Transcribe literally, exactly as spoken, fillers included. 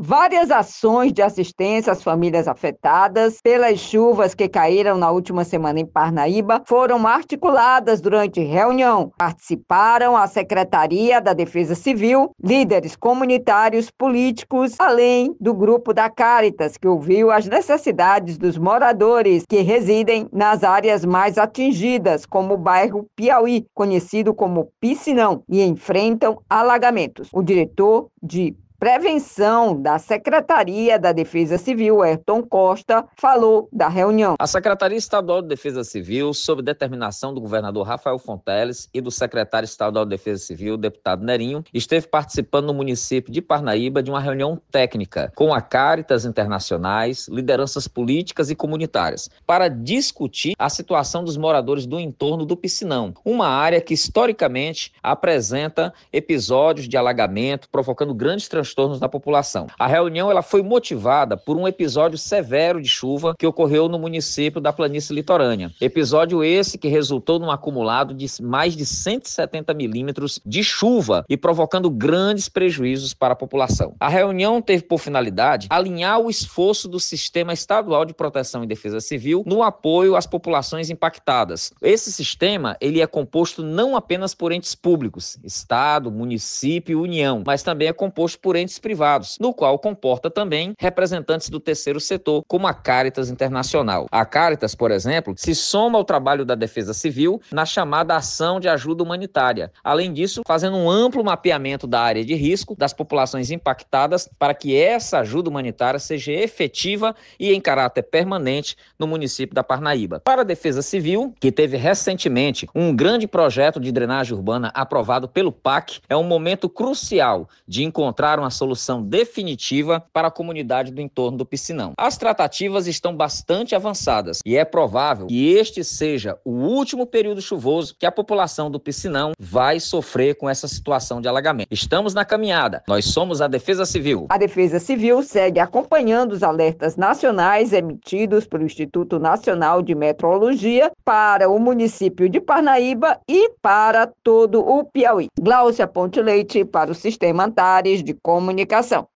Várias ações de assistência às famílias afetadas pelas chuvas que caíram na última semana em Parnaíba foram articuladas durante reunião. Participaram a Secretaria da Defesa Civil, líderes comunitários, políticos, além do grupo da Cáritas, que ouviu as necessidades dos moradores que residem nas áreas mais atingidas, como o bairro Piauí, conhecido como Piscinão, e enfrentam alagamentos. O diretor de Prevenção da Secretaria da Defesa Civil, Ayrton Costa, falou da reunião. A Secretaria Estadual de Defesa Civil, sob determinação do governador Rafael Fonteles e do secretário estadual de Defesa Civil, deputado Nerinho, esteve participando no município de Parnaíba de uma reunião técnica com a Cáritas Internacionais, lideranças políticas e comunitárias, para discutir a situação dos moradores do entorno do Piscinão, uma área que historicamente apresenta episódios de alagamento, provocando grandes transtornos transtornos na população. A reunião ela foi motivada por um episódio severo de chuva que ocorreu no município da Planície Litorânea. Episódio esse que resultou num acumulado de mais de cento e setenta milímetros de chuva e provocando grandes prejuízos para a população. A reunião teve por finalidade alinhar o esforço do Sistema Estadual de Proteção e Defesa Civil no apoio às populações impactadas. Esse sistema ele é composto não apenas por entes públicos, Estado, município e União, mas também é composto por entes privados, no qual comporta também representantes do terceiro setor, como a Cáritas Internacional. A Cáritas, por exemplo, se soma ao trabalho da Defesa Civil na chamada ação de ajuda humanitária. Além disso, fazendo um amplo mapeamento da área de risco das populações impactadas para que essa ajuda humanitária seja efetiva e em caráter permanente no município da Parnaíba. Para a Defesa Civil, que teve recentemente um grande projeto de drenagem urbana aprovado pelo P A C, é um momento crucial de encontrar uma solução definitiva para a comunidade do entorno do Piscinão. As tratativas estão bastante avançadas e é provável que este seja o último período chuvoso que a população do Piscinão vai sofrer com essa situação de alagamento. Estamos na caminhada. Nós somos a Defesa Civil. A Defesa Civil segue acompanhando os alertas nacionais emitidos pelo Instituto Nacional de Meteorologia para o município de Parnaíba e para todo o Piauí. Gláucia Ponte Leite para o Sistema Antares de Comunicação.